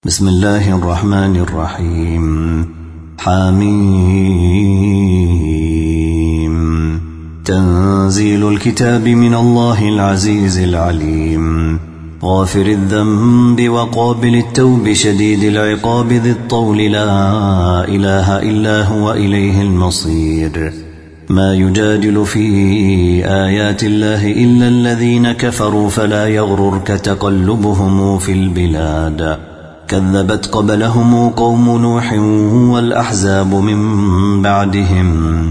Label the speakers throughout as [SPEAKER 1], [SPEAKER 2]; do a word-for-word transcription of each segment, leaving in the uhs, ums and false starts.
[SPEAKER 1] بسم الله الرحمن الرحيم. حميم. تنزيل الكتاب من الله العزيز العليم، غافر الذنب وقابل التوب شديد العقاب ذي الطول، لا إله إلا هو إليه المصير. ما يجادل في آيات الله إلا الذين كفروا فلا يغررك تقلبهم في البلاد. كذبت قبلهم قوم نوح والأحزاب من بعدهم،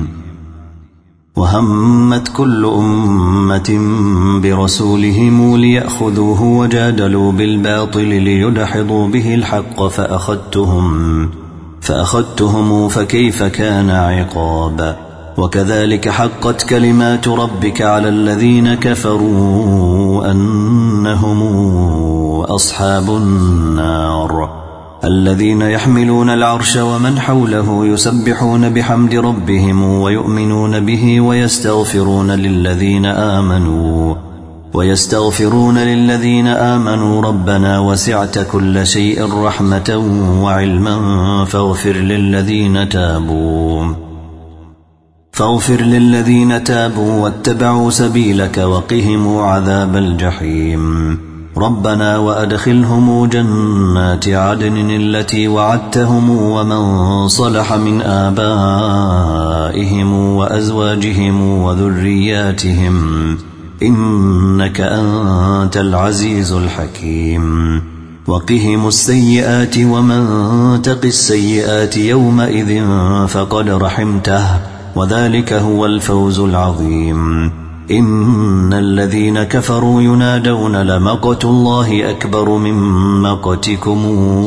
[SPEAKER 1] وهمت كل أمة برسولهم ليأخذوه وجادلوا بالباطل ليدحضوا به الحق فأخذتهم فأخذتهم فكيف كان عقاب. وكذلك حقت كلمات ربك على الذين كفروا أنهم أصحاب النار، الذين يحملون العرش ومن حوله يسبحون بحمد ربهم ويؤمنون به ويستغفرون للذين آمنوا ويستغفرون للذين آمنوا ربنا وسعت كل شيء رحمة وعلما فاغفر للذين تابوا فاغفر للذين تابوا واتبعوا سبيلك وقهم عذاب الجحيم. ربنا وأدخلهم جنات عدن التي وعدتهم ومن صلح من آبائهم وأزواجهم وذرياتهم إنك أنت العزيز الحكيم. وقهم السيئات ومن تق السيئات يومئذ فقد رحمته وذلك هو الفوز العظيم. إن الذين كفروا ينادون لمقت الله أكبر من مقتكم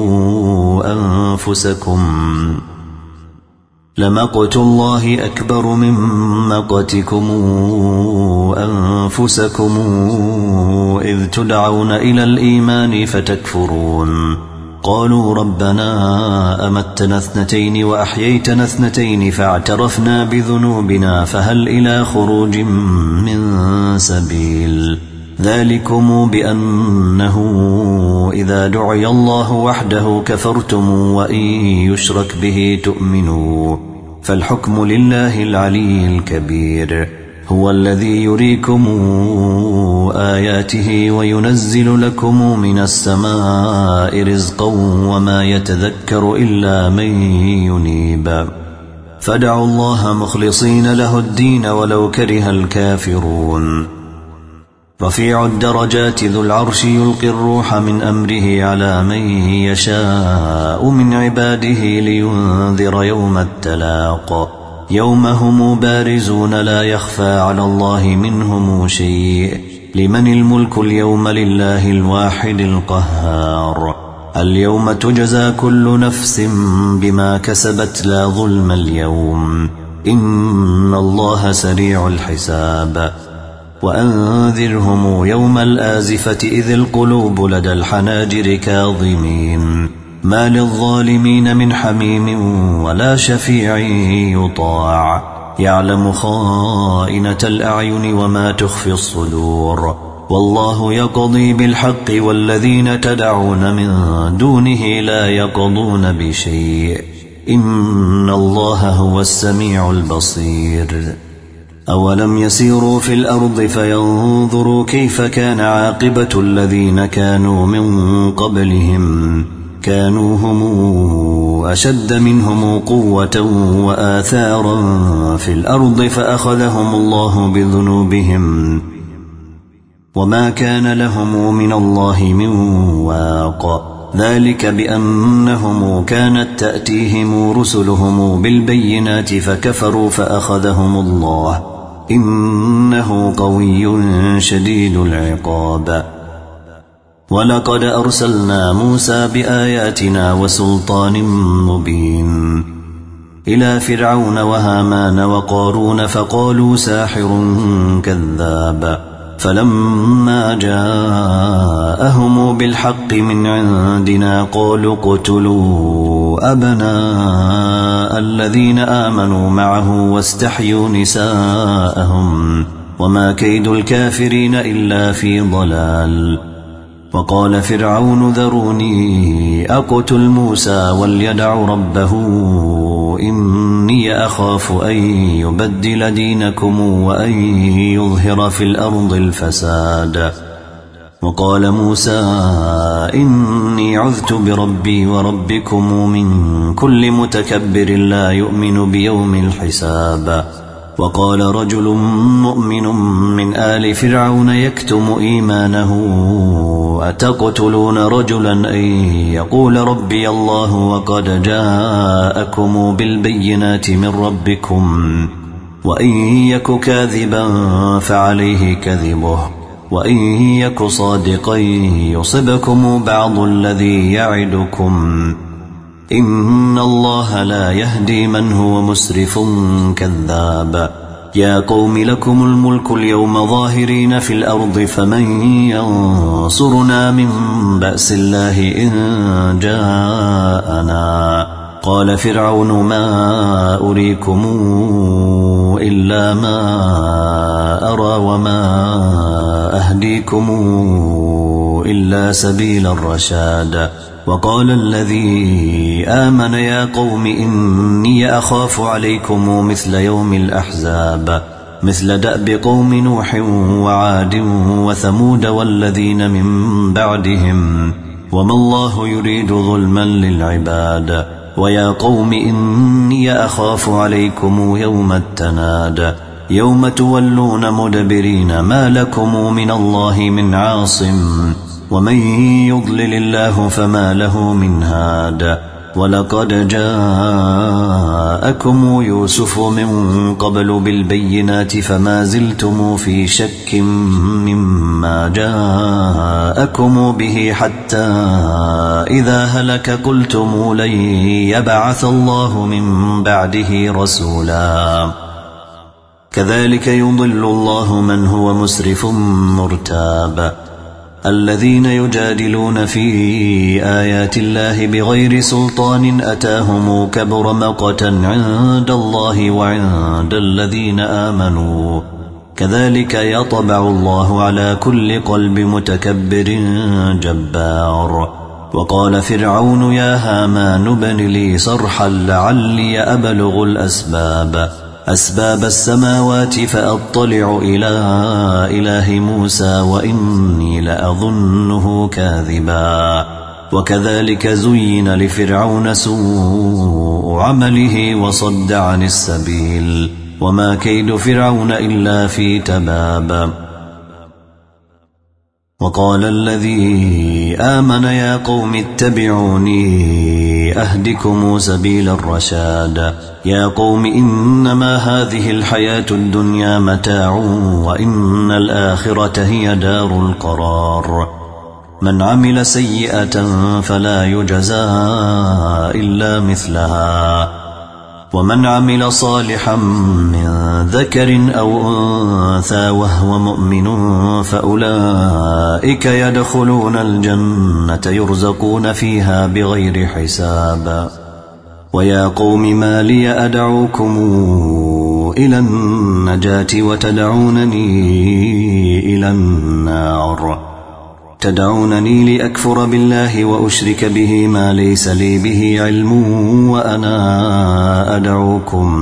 [SPEAKER 1] أنفسكم لمقت الله أكبر من مقتكم أنفسكم إذ تدعون إلى الإيمان فتكفرون. قالوا ربنا أمتنا اثنتين وأحييتنا اثنتين فاعترفنا بذنوبنا فهل إلى خروج من سبيل. ذلكم بأنه إذا دعي الله وحده كفرتم وإن يشرك به تؤمنوا، فالحكم لله العلي الكبير. هو الذي يريكم آياته وينزل لكم من السماء رزقا وما يتذكر إلا من ينيب، فادعوا الله مخلصين له الدين ولو كره الكافرون. رفيع الدرجات ذو العرش يلقي الروح من أمره على من يشاء من عباده لينذر يوم التلاق، يوم هم بارزون لا يخفى على الله منهم شيء. لمن الملك اليوم لله الواحد القهار. اليوم تجزى كل نفس بما كسبت لا ظلم اليوم، إن الله سريع الحساب. وأنذرهم يوم الآزفة إذ القلوب لدى الحناجر كاظمين، ما للظالمين من حميم ولا شفيع يطاع. يعلم خائنة الأعين وما تخفي الصدور، والله يقضي بالحق والذين تدعون من دونه لا يقضون بشيء، إن الله هو السميع البصير. أولم يسيروا في الأرض فينظروا كيف كان عاقبة الذين كانوا من قبلهم، كانوا هم أشد منهم قوة وآثارا في الأرض فأخذهم الله بذنوبهم وما كان لهم من الله من واق. ذلك بأنهم كانت تأتيهم رسلهم بالبينات فكفروا فأخذهم الله، إنه قوي شديد العقاب. ولقد أرسلنا موسى بآياتنا وسلطان مبين إلى فرعون وهامان وقارون فقالوا ساحر كذاب، فلما جاءهم بالحق من عندنا قالوا اقتلوا أبناء الذين آمنوا معه واستحيوا نساءهم وما كيد الكافرين إلا في ضلال. وقال فرعون ذروني أقتل موسى وليدع ربه إني أخاف أن يبدل دينكم وأن يظهر في الأرض الفساد. وقال موسى إني عذت بربي وربكم من كل متكبر لا يؤمن بيوم الحساب. وقال رجل مؤمن من آل فرعون يكتم إيمانه أتقتلون رجلا أن يقول ربي الله وقد جاءكم بالبينات من ربكم وإن يك كاذبا فعليه كذبه وإن يك صادقا يصبكم بعض الذي يعدكم إن الله لا يهدي من هو مسرف كذاب. يا قوم لكم الملك اليوم ظاهرين في الأرض فمن ينصرنا من بأس الله إن جاءنا. قال فرعون ما أريكم إلا ما أرى وما أهديكم إلا سبيل الرشاد. وقال الذي آمن يا قوم إني أخاف عليكم مثل يوم الأحزاب مثل دأب قوم نوح وعاد وثمود والذين من بعدهم وما الله يريد ظلما للعباد. ويا قوم إني أخاف عليكم يوم التناد يوم تولون مدبرين ما لكم من الله من عاصم ومن يضلل الله فما له من هاد. ولقد جاءكم يوسف من قبل بالبينات فما زلتم في شك مما جاءكم به حتى إذا هلك قلتم لن يبعث الله من بعده رسولا. كذلك يضل الله من هو مسرف مرتاب. الذين يجادلون في آيات الله بغير سلطان أتاهم كبر مقتا عند الله وعند الذين آمنوا كذلك يطبع الله على كل قلب متكبر جبار. وقال فرعون يا هامان ابن لي صرحا لعلي أبلغ الأسباب أسباب السماوات فأطلع إلى إله موسى وإني لأظنه كاذبا. وكذلك زين لفرعون سوء عمله وصد عن السبيل وما كيد فرعون إلا في تباب. وقال الذي آمن يا قوم اتبعوني أهدكم سبيل الرشاد. يا قوم إنما هذه الحياة الدنيا متاع وإن الآخرة هي دار القرار. من عمل سيئة فلا يجزى إلا مثلها ومن عمل صالحا من ذكر أو أنثى وهو مؤمن فأولئك يدخلون الجنة يرزقون فيها بغير حساب. ويا قوم ما لي أدعوكم إلى النجاة وتدعونني إلى النار تدعونني لأكفر بالله وأشرك به ما ليس لي به علم وأنا أدعوكم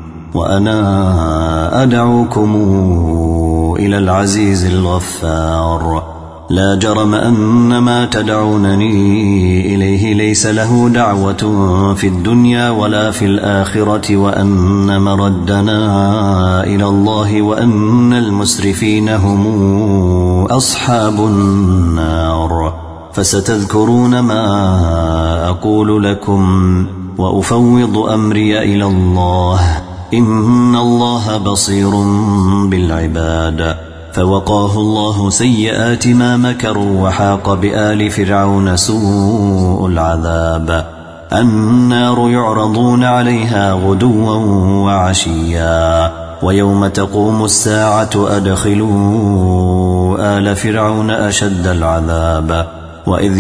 [SPEAKER 1] وأنا أدعوكم إلى العزيز الغفار. لا جرم أن ما تدعونني إليه ليس له دعوة في الدنيا ولا في الآخرة وأن مردنا إلى الله وأن المسرفين هم أصحاب النار. فستذكرون ما أقول لكم وأفوض أمري إلى الله إن الله بصير بالعباد. فوقاه الله سيئات ما مكروا وحاق بآل فرعون سوء العذاب. النار يعرضون عليها غدوا وعشيا ويوم تقوم الساعة أدخلوا آل فرعون أشد العذاب. وإذ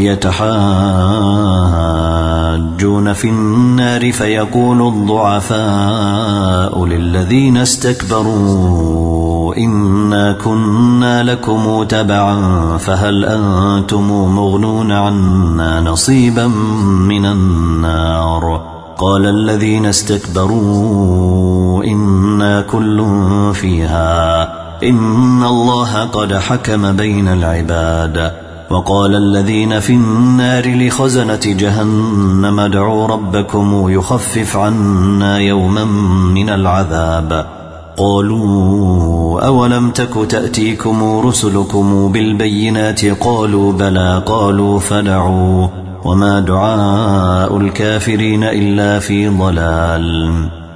[SPEAKER 1] يتحاجون في النار فيقول الضعفاء للذين استكبروا إنا كنا لكم تبعا فهل أنتم مغنون عنا نصيبا من النار قال الذين استكبروا إنا كل فيها إن الله قد حكم بين العباد وقال الذين في النار لخزنة جهنم ادعوا ربكم يخفف عنا يوما من العذاب قالوا أولم تك تأتيكم رسلكم بالبينات قالوا بلى قالوا فدعوا وما دعاء الكافرين إلا في ضلال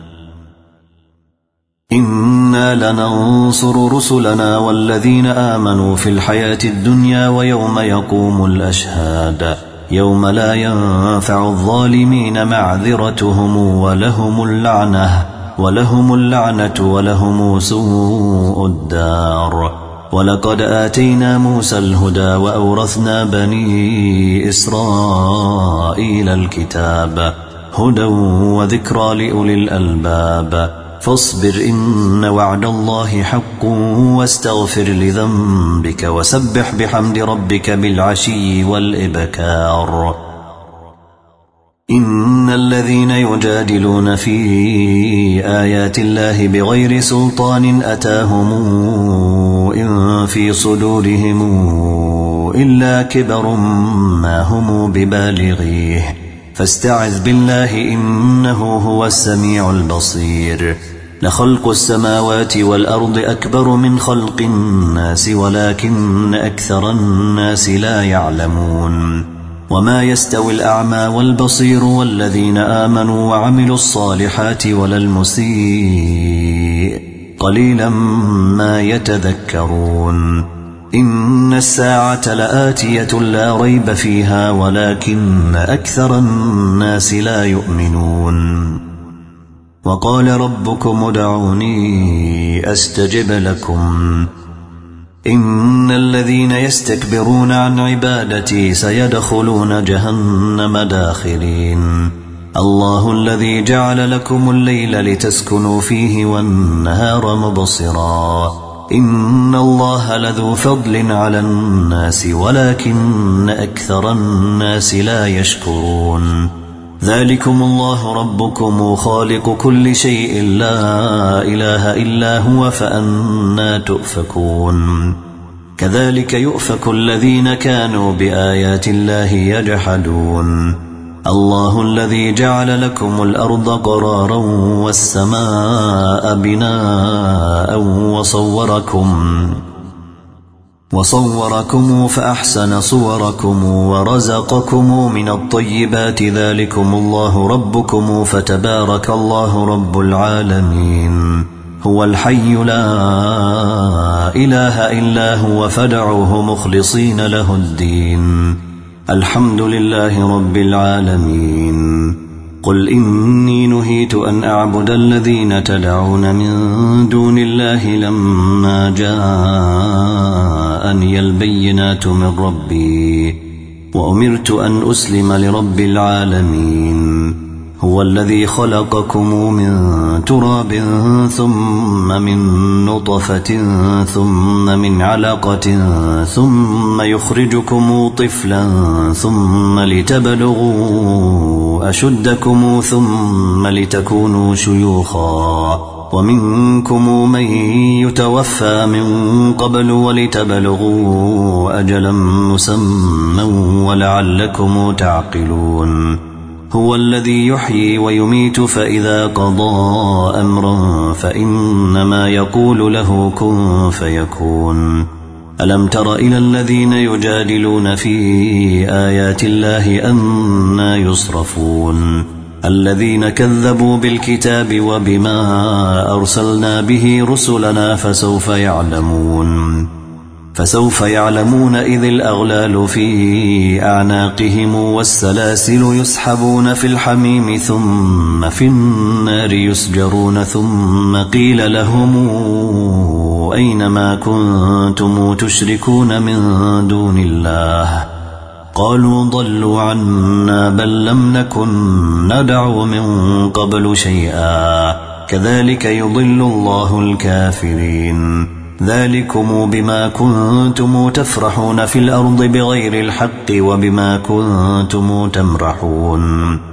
[SPEAKER 1] إنا لننصر رسلنا والذين آمنوا في الحياة الدنيا ويوم يقوم الأشهاد يوم لا ينفع الظالمين معذرتهم ولهم اللعنة ولهم اللعنة ولهم سوء الدار ولقد آتينا موسى الهدى وأورثنا بني إسرائيل الكتاب هدى وذكرى لأولي الألباب فاصبر إن وعد الله حق واستغفر لذنبك وسبح بحمد ربك بالعشي والإبكار إن الذين يجادلون في آيات الله بغير سلطان أتاهم إن في صدورهم إلا كبر ما هم ببالغيه فاستعذ بالله إنه هو السميع البصير لخلق السماوات والأرض أكبر من خلق الناس ولكن أكثر الناس لا يعلمون وما يستوي الأعمى والبصير والذين آمنوا وعملوا الصالحات ولا المسيء قليلا ما يتذكرون إن الساعة لآتية لا ريب فيها ولكن أكثر الناس لا يؤمنون وقال ربكم ادعوني أستجب لكم إن الذين يستكبرون عن عبادتي سيدخلون جهنم داخرين الله الذي جعل لكم الليل لتسكنوا فيه والنهار مبصرا إن الله لذو فضل على الناس ولكن أكثر الناس لا يشكرون ذلكم الله ربكم خالق كل شيء لا إله إلا هو فأنا تؤفكون كذلك يؤفك الذين كانوا بآيات الله يجحدون الله الذي جعل لكم الأرض قرارا والسماء بناء وصوركم وصوركم فأحسن صوركم ورزقكم من الطيبات ذلكم الله ربكم فتبارك الله رب العالمين هو الحي لا إله إلا هو فادعوه مخلصين له الدين الحمد لله رب العالمين قل إني نهيت أن أعبد الذين تدعون من دون الله لما جاءني البينات من ربي وأمرت أن أسلم لرب العالمين هو الذي خلقكم من تراب ثم من نطفة ثم من علقة ثم يخرجكم طفلا ثم لتبلغوا أشدكم ثم لتكونوا شيوخا ومنكم من يتوفى من قبل ولتبلغوا أجلا مسمى ولعلكم تعقلون هو الذي يحيي ويميت فإذا قضى أمرا فإنما يقول له كن فيكون ألم تر إلى الذين يجادلون في آيات الله أنى يصرفون الذين كذبوا بالكتاب وبما أرسلنا به رسلنا فسوف يعلمون فسوف يعلمون إذ الأغلال في أعناقهم والسلاسل يسحبون في الحميم ثم في النار يسجرون ثم قيل لهم أينما كنتم تشركون من دون الله قالوا ضلوا عنا بل لم نكن ندعو من قبل شيئا كذلك يضل الله الكافرين ذلكم بما كنتم تفرحون في الأرض بغير الحق وبما كنتم تمرحون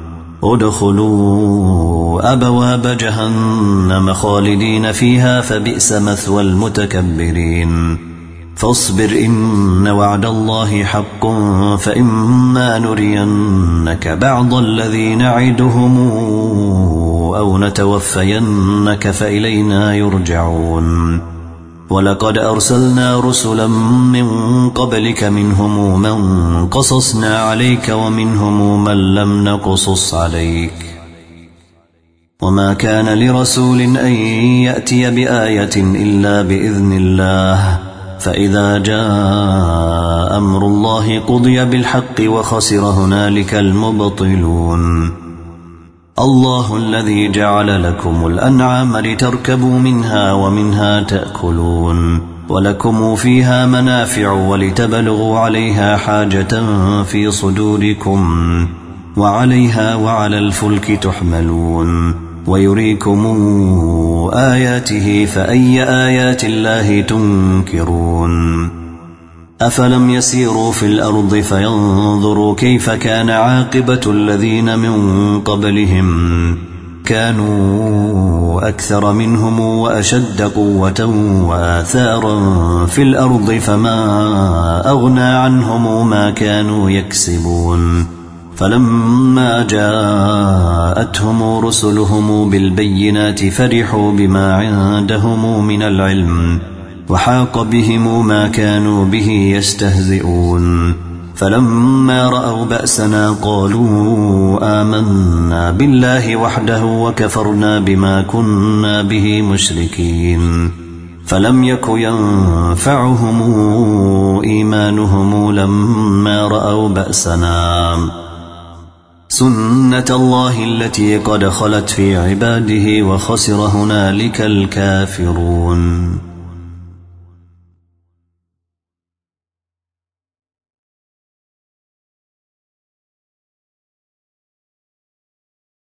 [SPEAKER 1] ادخلوا أبواب جهنم خالدين فيها فبئس مثوى المتكبرين فاصبر إن وعد الله حق فإما نرينك بعض الذي نعدهم أو نتوفينك فإلينا يرجعون ولقد أرسلنا رسلا من قبلك منهم من قصصنا عليك ومنهم من لم نقصص عليك وما كان لرسول أن يأتي بآية إلا بإذن الله فإذا جاء أمر الله قضي بالحق وخسر هنالك المبطلون الله الذي جعل لكم الأنعام لتركبوا منها ومنها تأكلون ولكم فيها منافع ولتبلغوا عليها حاجة في صدوركم وعليها وعلى الفلك تحملون ويريكم آياته فأي آيات الله تنكرون أفلم يسيروا في الأرض فينظروا كيف كان عاقبة الذين من قبلهم كانوا أكثر منهم وأشد قوة وآثارا في الأرض فما أغنى عنهم ما كانوا يكسبون فلما جاءتهم رسلهم بالبينات فرحوا بما عندهم من العلم وحاق بهم ما كانوا به يستهزئون فلما رأوا بأسنا قالوا آمنا بالله وحده وكفرنا بما كنا به مشركين فلم يك ينفعهم إيمانهم لما رأوا بأسنا سنة الله التي قد خلت في عباده وخسر هنالك الكافرون.